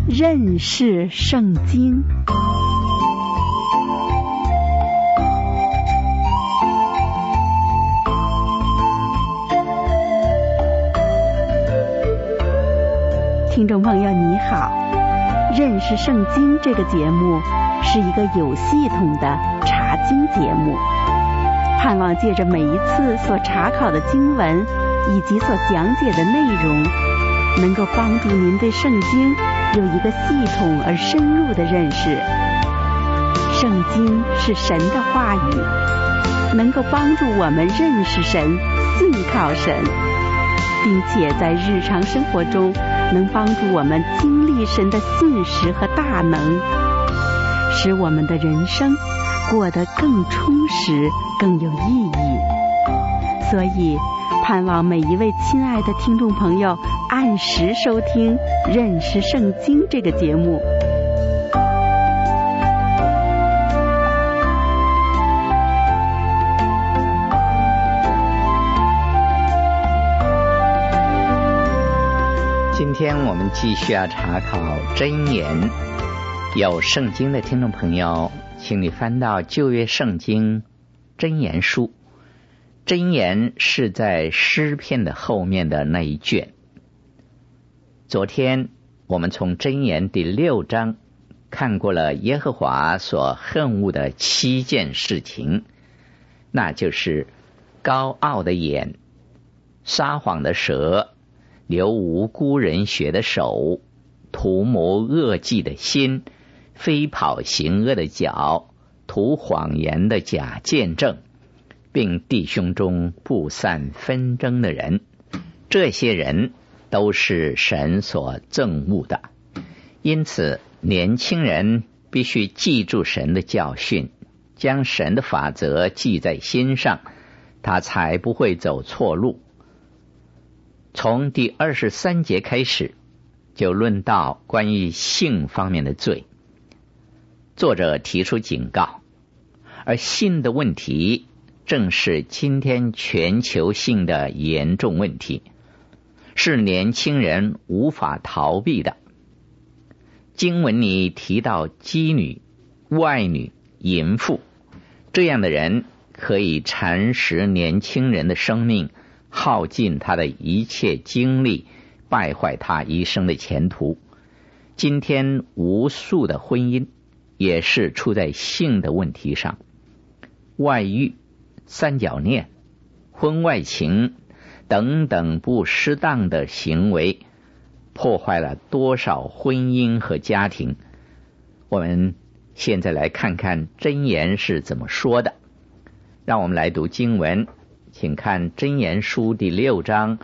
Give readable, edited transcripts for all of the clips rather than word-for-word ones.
认识圣经。听众朋友你好，认识圣经这个节目是一个有系统的查经节目，盼望借着每一次所查考的经文以及所讲解的内容，能够帮助您对圣经有一个系统而深入的认识。圣经是神的话语，能够帮助我们认识神、信靠神，并且在日常生活中能帮助我们经历神的信实和大能，使我们的人生过得更充实、更有意义。所以盼望每一位亲爱的听众朋友按时收听《认识圣经》这个节目。 今天我们继续要查考箴言，有圣经的听众朋友，请你翻到旧约圣经箴言书。箴言是在诗篇的后面的那一卷。昨天我们从箴言第6章看过了耶和华所恨恶的7件事情，那就是高傲的眼、撒谎的舌、流无辜人血的手、图谋恶计的心、飞跑行恶的脚、图谎言的假见证，并弟兄中不散纷争的人。这些人都是神所憎恶的。因此年轻人必须记住神的教训，将神的法则记在心上，他才不会走错路。从第23节开始就论到关于性方面的罪，作者提出警告，而性的问题正是今天全球性的严重问题，是年轻人无法逃避的。经文里提到妓女、外女、淫妇，这样的人可以蚕食年轻人的生命，耗尽他的一切精力，败坏他一生的前途。今天无数的婚姻也是出在性的问题上，外遇、三角恋、婚外情等等不适当的行为，破坏了多少婚姻和家庭。我们现在来看看箴言是怎么说的。让我们来读经文，请看箴言书第6章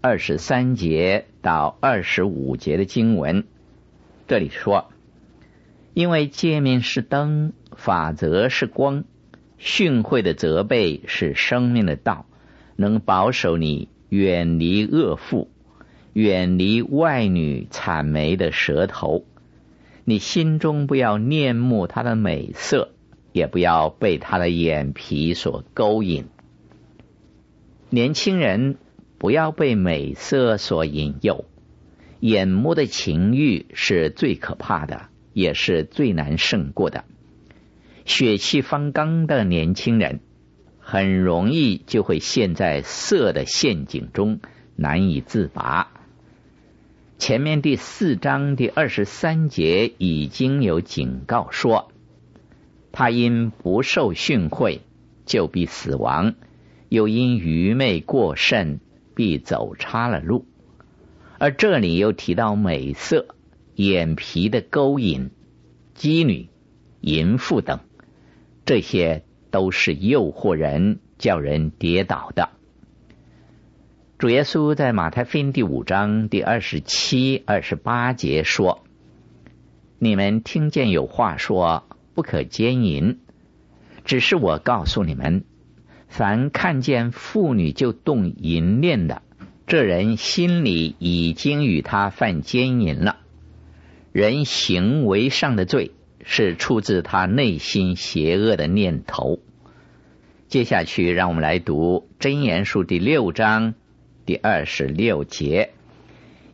23节到25节的经文。这里说，因为诫命是灯，法则是光，训诲的责备是生命的道，能保守你远离恶妇，远离外女谄媚的舌头。你心中不要念慕她的美色，也不要被她的眼皮所勾引。年轻人不要被美色所引诱，眼目的情欲是最可怕的，也是最难胜过的。血气方刚的年轻人很容易就会陷在色的陷阱中，难以自拔。前面第4章第23节已经有警告说，他因不受训诲就必死亡，又因愚昧过甚必走差了路。而这里又提到美色、眼皮的勾引、妓女、淫妇等，这些都是诱惑人，叫人跌倒的。主耶稣在马太福音第5章第27、28节说，你们听见有话说，不可奸淫，只是我告诉你们，凡看见妇女就动淫念的，这人心里已经与他犯奸淫了。人行为上的罪是出自他内心邪恶的念头。接下去让我们来读箴言书第6章第26节，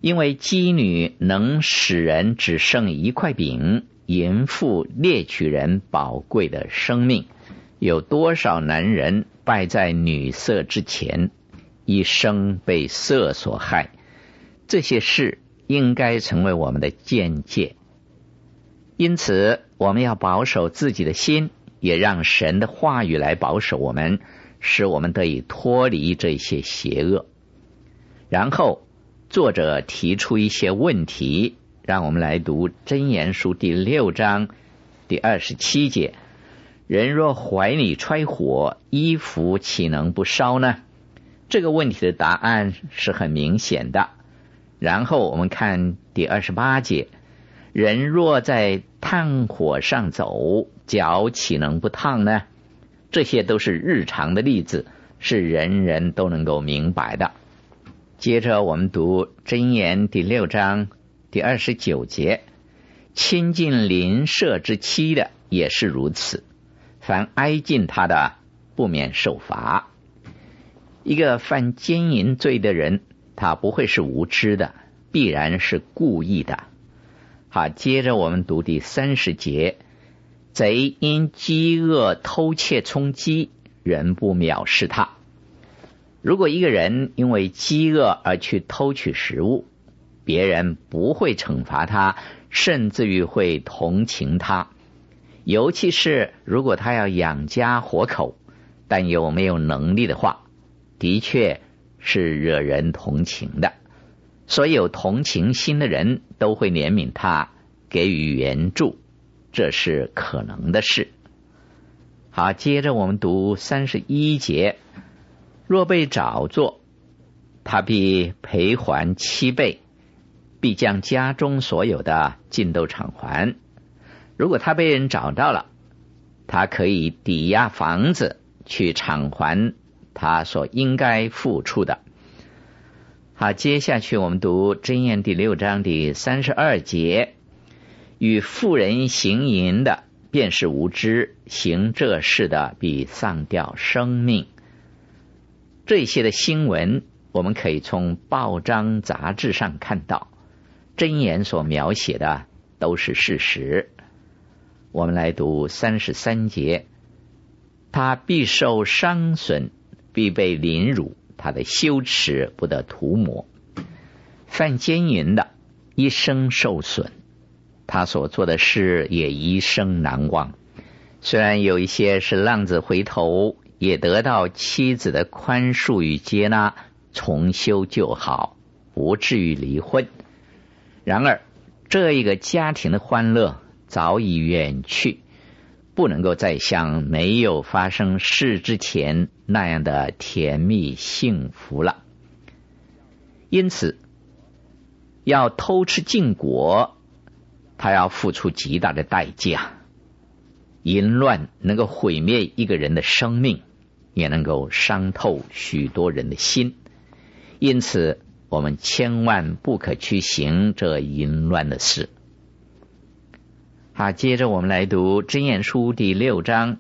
因为妓女能使人只剩一块饼，淫妇猎取人宝贵的生命。有多少男人败在女色之前，一生被色所害？这些事应该成为我们的见解。因此我们要保守自己的心，也让神的话语来保守我们，使我们得以脱离这些邪恶。然后作者提出一些问题，让我们来读箴言书第6章第27节。人若怀里揣火，衣服岂能不烧呢？这个问题的答案是很明显的。然后我们看第28节，人若在炭火上走，脚岂能不烫呢？这些都是日常的例子，是人人都能够明白的。接着我们读箴言第6章第29节，亲近邻舍之妻的也是如此，凡挨近他的不免受罚。一个犯奸淫罪的人，他不会是无知的，必然是故意的。好，接着我们读第30节，贼因饥饿偷窃充饥，人不藐视他。如果一个人因为饥饿而去偷取食物，别人不会惩罚他，甚至于会同情他。尤其是如果他要养家活口，但又没有能力的话，的确是惹人同情的。所有同情心的人都会怜悯他，给予援助，这是可能的事。好，接着我们读31节，若被找作，他必赔还7倍，必将家中所有的尽都偿还。如果他被人找到了，他可以抵押房子去偿还他所应该付出的。好，接下去我们读箴言第6章第32节，与妇人行淫的便是无知，行这事的必丧掉生命。这些的新闻我们可以从报章杂志上看到，箴言所描写的都是事实。我们来读33节，他必受伤损，必被凌辱，他的羞耻不得涂抹。犯奸淫的一生受损，他所做的事也一生难忘。虽然有一些是浪子回头，也得到妻子的宽恕与接纳，重修旧好，不至于离婚。然而这一个家庭的欢乐早已远去，不能够再像没有发生事之前那样的甜蜜幸福了。因此要偷吃禁果，他要付出极大的代价。淫乱能够毁灭一个人的生命，也能够伤透许多人的心。因此我们千万不可去行这淫乱的事。好，接着我们来读箴言书第6章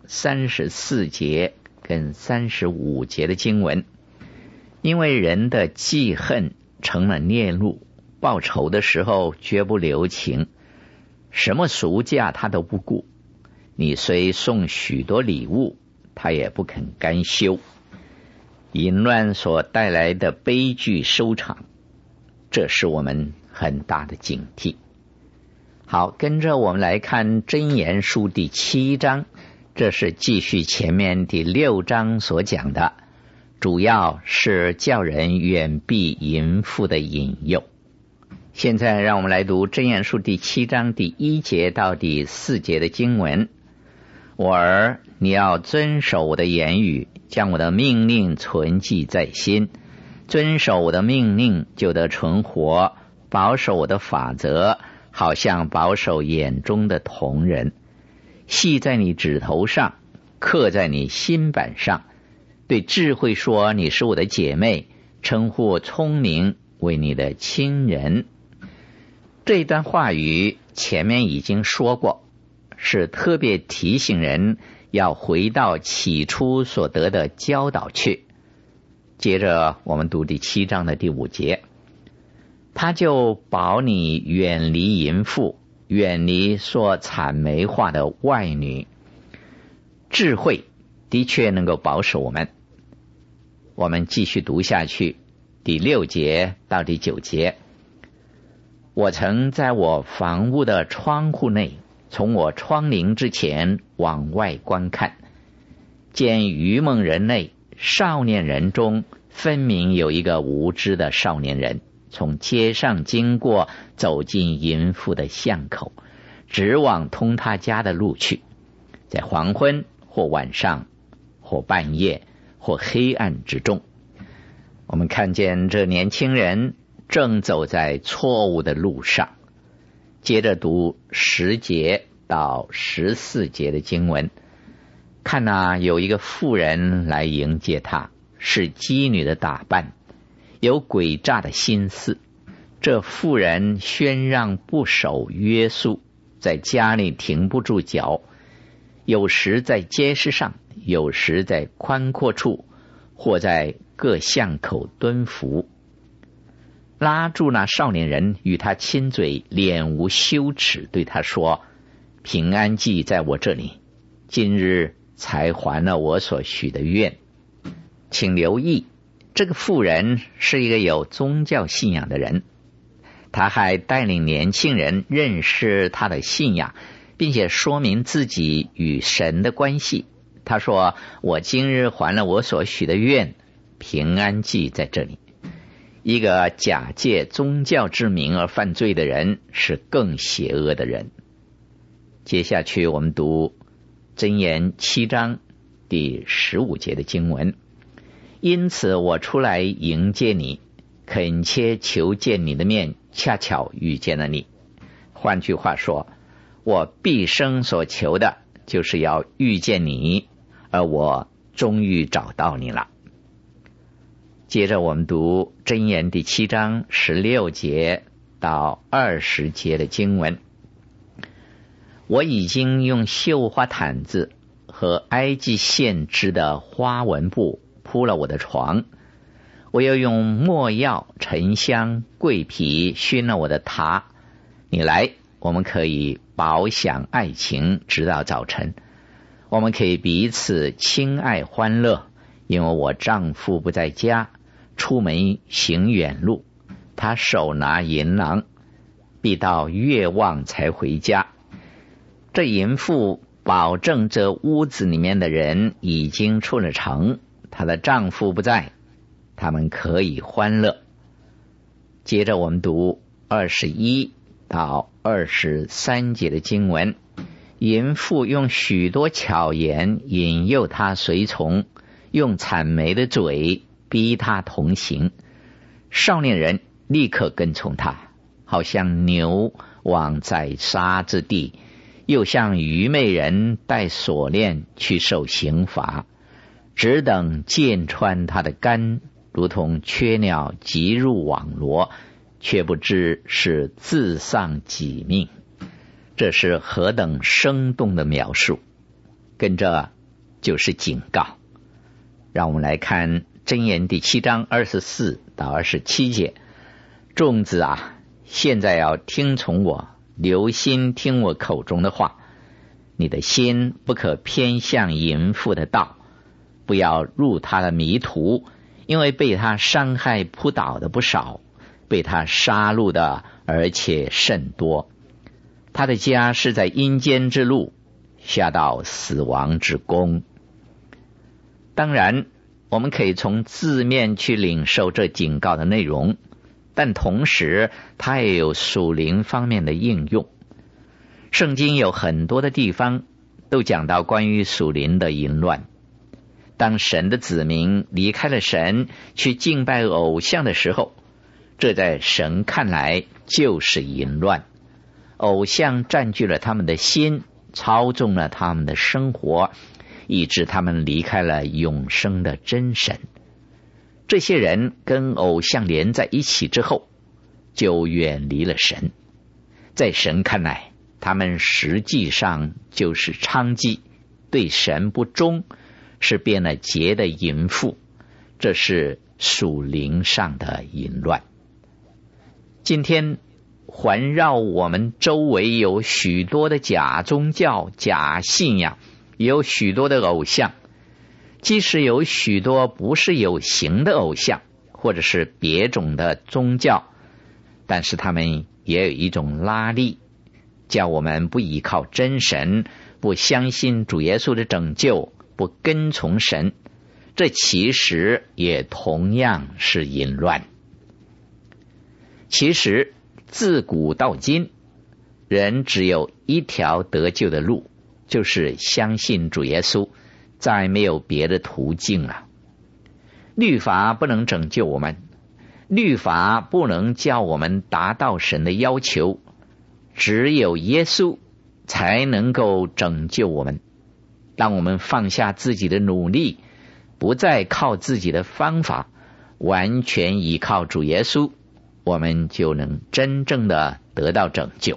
34节跟35节的经文。因为人的记恨成了孽路，报仇的时候绝不留情，什么赎价他都不顾。你虽送许多礼物，他也不肯甘休。淫乱所带来的悲剧收场，这是我们很大的警惕。好，跟着我们来看箴言书第7章，这是继续前面第6章所讲的，主要是叫人远避淫妇的引诱。现在让我们来读箴言书第7章第1节到第4节的经文。我儿，你要遵守我的言语，将我的命令存记在心，遵守我的命令就得存活，保守我的法则，好像保守眼中的瞳人。系在你指头上，刻在你心板上。对智慧说，你是我的姐妹，称呼聪明为你的亲人。这一段话语前面已经说过，是特别提醒人要回到起初所得的教导去。接着我们读第7章的第5节。 他就保你远离淫妇，远离说谄媚话的外女。智慧的确能够保守我们。我们继续读下去，第6节到第9节。我曾在我房屋的窗户内，从我窗棂之前往外观看，见愚蒙人内少年人中分明有一个无知的少年人，从街上经过，走进淫妇的巷口，直往通他家的路去。在黄昏或晚上或半夜或黑暗之中，我们看见这年轻人正走在错误的路上。接着读10节到14节的经文，看有一个妇人来迎接他，是妓女的打扮，有诡诈的心思。这妇人宣让不守约束，在家里停不住脚，有时在街市上，有时在宽阔处，或在各巷口蹲伏，拉住那少年人，与他亲嘴，脸无羞耻，对他说：平安祭在我这里，今日才还了我所许的愿。请留意，这个妇人是一个有宗教信仰的人，他还带领年轻人认识他的信仰，并且说明自己与神的关系。他说：我今日还了我所许的愿，平安祭在这里。一个假借宗教之名而犯罪的人是更邪恶的人。接下去我们读箴言7章第15节的经文。因此我出来迎接你，恳切求见你的面，恰巧遇见了你。换句话说，我毕生所求的就是要遇见你，而我终于找到你了。接着我们读箴言第7章16节到20节的经文。我已经用绣花毯子和埃及线织的花纹布铺了我的床，我又用没药、沉香、桂皮熏了我的榻。你来，我们可以饱享爱情，直到早晨。我们可以彼此亲爱欢乐，因为我丈夫不在家，出门行远路，他手拿银囊，必到月望才回家。这淫妇保证这屋子里面的人已经出了城，她的丈夫不在，他们可以欢乐。接着我们读21到23节的经文。淫妇用许多巧言引诱他随从，用谄媚的嘴逼他同行。少年人立刻跟从他，好像牛往宰杀之地，又像愚昧人带锁链去受刑罚，只等箭穿他的肝，如同雀鸟急入网罗，却不知是自丧己命。这是何等生动的描述，跟着就是警告。让我们来看箴言第7章24到27节。众子啊，现在要听从我，留心听我口中的话。你的心不可偏向淫妇的道，不要入他的迷途，因为被他伤害扑倒的不少，被他杀戮的而且甚多。他的家是在阴间之路，下到死亡之宫。当然，我们可以从字面去领受这警告的内容，但同时它也有属灵方面的应用。圣经有很多的地方都讲到关于属灵的淫乱。当神的子民离开了神，去敬拜偶像的时候，这在神看来就是淫乱。偶像占据了他们的心，操纵了他们的生活，以致他们离开了永生的真神。这些人跟偶像连在一起之后，就远离了神。在神看来，他们实际上就是娼妓，对神不忠，是变了节的淫妇。这是属灵上的淫乱。 今天环绕我们周围有许多的假宗教、假信仰，也有许多的偶像，即使有许多不是有形的偶像，或者是别种的宗教，但是他们也有一种拉力，叫我们不依靠真神，不相信主耶稣的拯救，不跟从神，这其实也同样是淫乱。其实自古到今，人只有一条得救的路，就是相信主耶稣，再没有别的途径了。律法不能拯救我们，律法不能叫我们达到神的要求，只有耶稣才能够拯救我们。当我们放下自己的努力，不再靠自己的方法，完全依靠主耶稣，我们就能真正的得到拯救。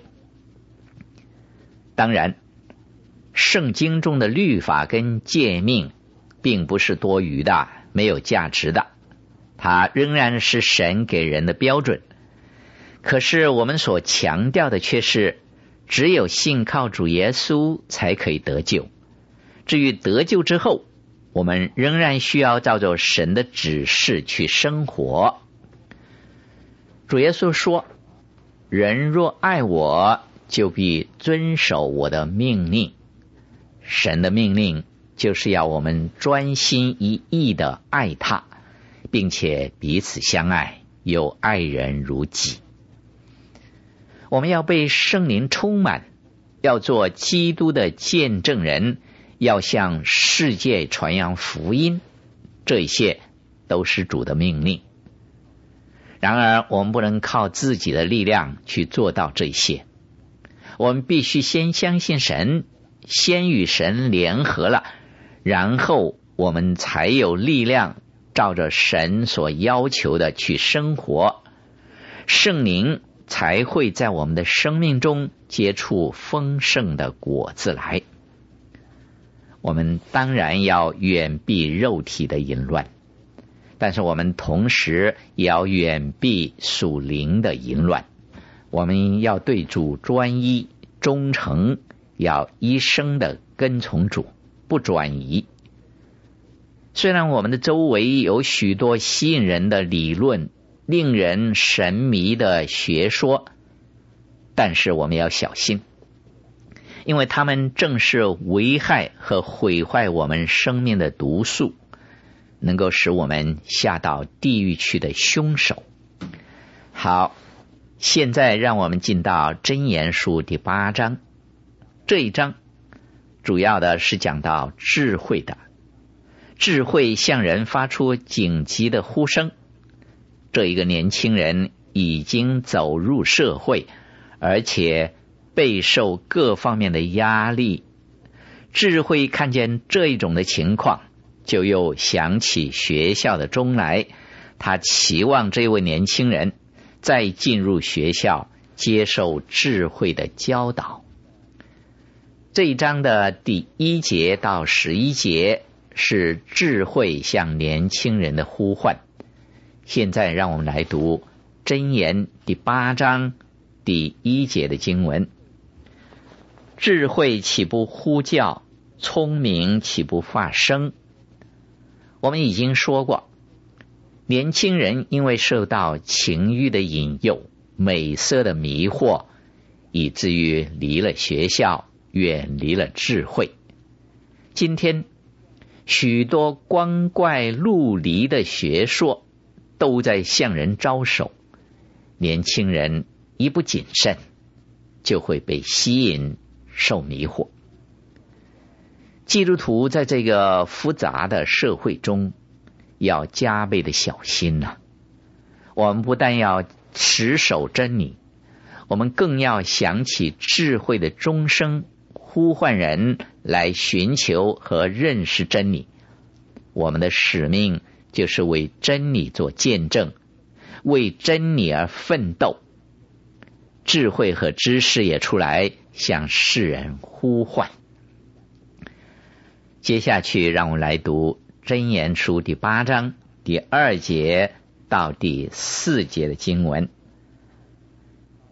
当然，圣经中的律法跟诫命并不是多余的，没有价值的，它仍然是神给人的标准。可是我们所强调的却是，只有信靠主耶稣才可以得救。至于得救之后，我们仍然需要照着神的指示去生活。主耶稣说，人若爱我，就必遵守我的命令。神的命令就是要我们专心一意的爱他，并且彼此相爱，有爱人如己。我们要被圣灵充满，要做基督的见证人，要向世界传扬福音，这一切都是主的命令。然而我们不能靠自己的力量去做到这些，我们必须先相信神，先与神联合了，然后我们才有力量照着神所要求的去生活，圣灵才会在我们的生命中结出丰盛的果子来。我们当然要远避肉体的淫乱，但是我们同时也要远避属灵的淫乱。我们要对主专一忠诚，要一生的跟从主，不转移。虽然我们的周围有许多吸引人的理论，令人神迷的学说，但是我们要小心，因为他们正是危害和毁坏我们生命的毒素，能够使我们下到地狱去的凶手。好，现在让我们进到箴言书第8章。这一章主要的是讲到智慧的，智慧向人发出紧急的呼声。这一个年轻人已经走入社会，而且备受各方面的压力。智慧看见这一种的情况，就又想起学校的钟来，他期望这位年轻人再进入学校，接受智慧的教导。这一章的第1节到11节是智慧向年轻人的呼唤。现在让我们来读箴言第8章第1节的经文。智慧岂不呼叫，聪明岂不发声？我们已经说过，年轻人因为受到情欲的引诱、美色的迷惑，以至于离了学校，远离了智慧。今天许多光怪陆离的学说都在向人招手，年轻人一不谨慎，就会被吸引，受迷惑。基督徒在这个复杂的社会中要加倍的小心啊。我们不但要持守真理，我们更要想起智慧的钟声，呼唤人来寻求和认识真理。我们的使命就是为真理做见证，为真理而奋斗。智慧和知识也出来向世人呼唤。接下去让我们来读箴言书第8章第2节到第4节的经文。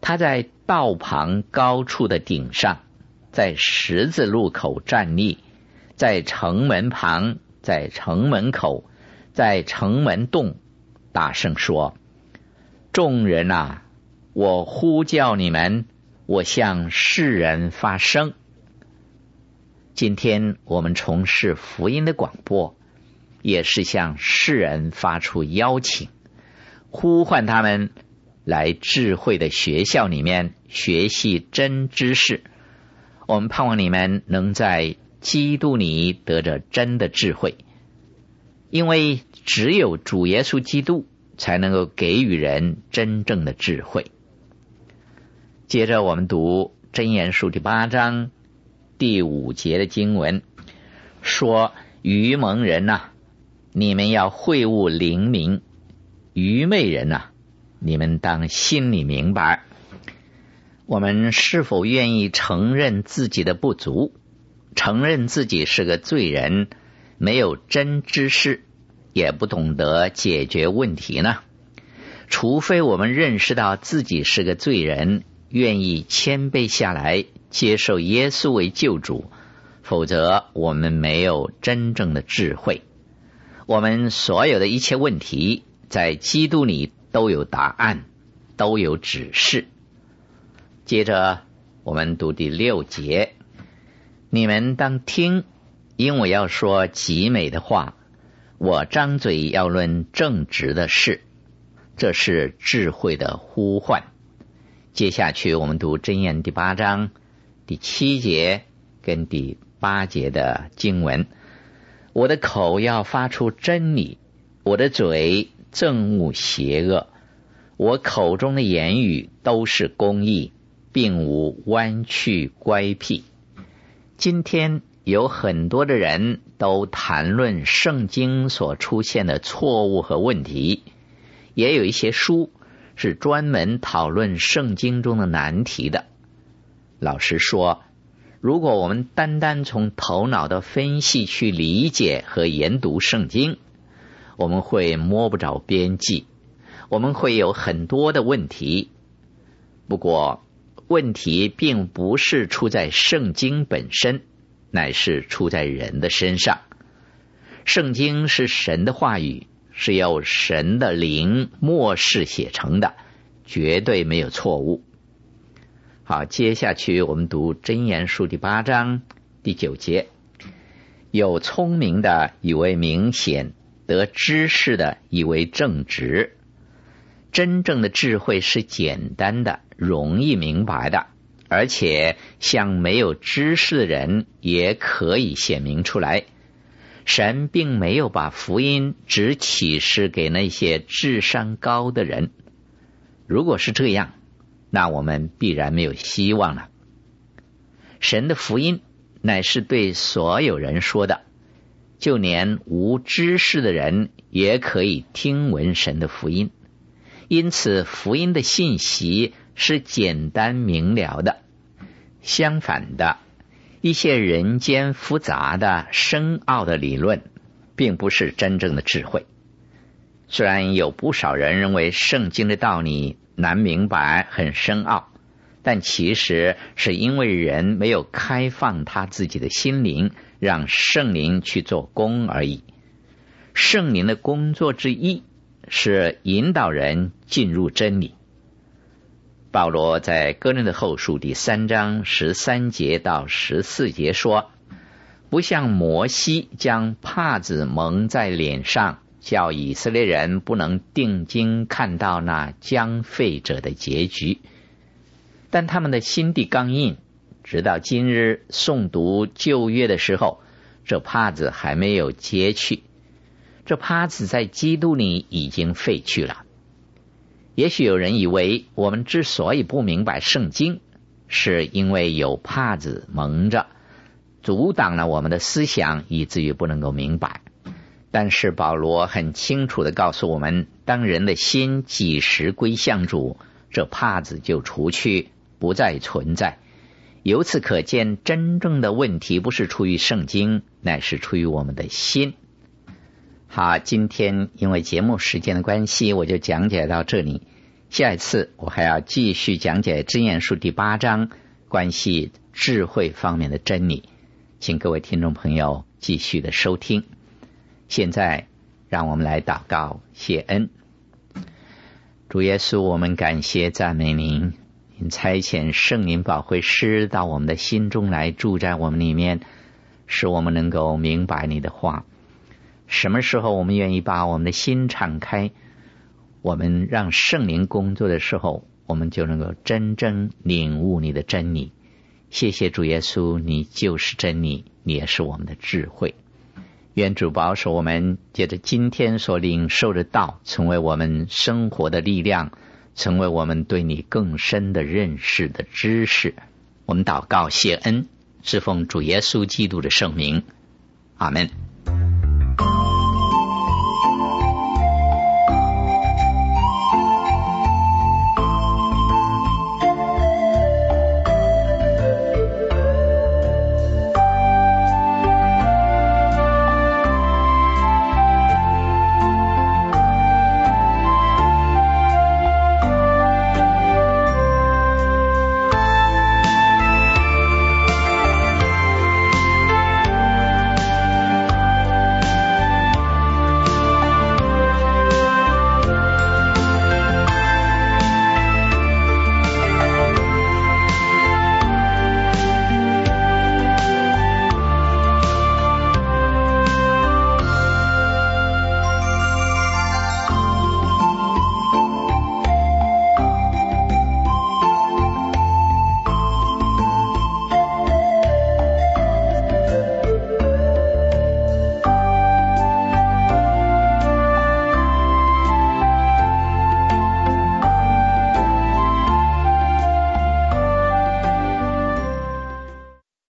他在道旁高处的顶上，在十字路口站立，在城门旁，在城门口，在城门洞大声说：众人啊，我呼叫你们，我向世人发声。今天我们从事福音的广播，也是向世人发出邀请，呼唤他们来智慧的学校里面学习真知识。我们盼望你们能在基督里得着真的智慧，因为只有主耶稣基督才能够给予人真正的智慧。接着我们读箴言书第8章第5节的经文，说：愚蒙人啊，你们要会悟灵明；愚昧人啊，你们当心里明白。我们是否愿意承认自己的不足，承认自己是个罪人，没有真知识，也不懂得解决问题呢？除非我们认识到自己是个罪人，愿意谦卑下来，接受耶稣为救主，否则我们没有真正的智慧。我们所有的一切问题，在基督里都有答案，都有指示。接着我们读第6节，你们当听，因我要说极美的话，我张嘴要论正直的事，这是智慧的呼唤。接下去我们读箴言第8章第7节跟第8节的经文，我的口要发出真理，我的嘴憎恶邪恶，我口中的言语都是公义，并无弯曲乖僻。今天有很多的人都谈论圣经所出现的错误和问题，也有一些书是专门讨论圣经中的难题的。老实说，如果我们单单从头脑的分析去理解和研读圣经，我们会摸不着边际，我们会有很多的问题。不过问题并不是出在圣经本身，乃是出在人的身上。圣经是神的话语，是由神的灵默示写成的，绝对没有错误。好，接下去我们读箴言书第8章第9节，有聪明的以为明显，得知识的以为正直。真正的智慧是简单的，容易明白的，而且向没有知识的人也可以显明出来。神并没有把福音只启示给那些智商高的人，如果是这样，那我们必然没有希望了。神的福音乃是对所有人说的，就连无知识的人也可以听闻神的福音。因此福音的信息是简单明了的。相反的，一些人间复杂的深奥的理论并不是真正的智慧。虽然有不少人认为圣经的道理难明白，很深奥，但其实是因为人没有开放他自己的心灵，让圣灵去做工而已。圣灵的工作之一是引导人进入真理。保罗在哥林多后书第3章13节到14节说，不像摩西将帕子蒙在脸上，叫以色列人不能定睛看到那将废者的结局，但他们的心地刚硬，直到今日诵读旧约的时候，这帕子还没有揭去，这帕子在基督里已经废去了。也许有人以为我们之所以不明白圣经，是因为有帕子蒙着，阻挡了我们的思想，以至于不能够明白。但是保罗很清楚地告诉我们，当人的心几时归向主，这帕子就除去，不再存在。由此可见，真正的问题不是出于圣经，乃是出于我们的心。好，今天因为节目时间的关系，我就讲解到这里。 下一次我还要继续讲解箴言书第8章关系智慧方面的真理，请各位听众朋友继续的收听。现在让我们来祷告谢恩。主耶稣，我们感谢赞美您，您差遣圣灵保惠师到我们的心中来，住在我们里面，使我们能够明白你的话。什么时候我们愿意把我们的心敞开，我们让圣灵工作的时候，我们就能够真正领悟你的真理。谢谢主耶稣，你就是真理，你也是我们的智慧。愿主保守我们借着今天所领受的道，成为我们生活的力量，成为我们对你更深的认识的知识。我们祷告谢恩，是奉主耶稣基督的圣名，阿们。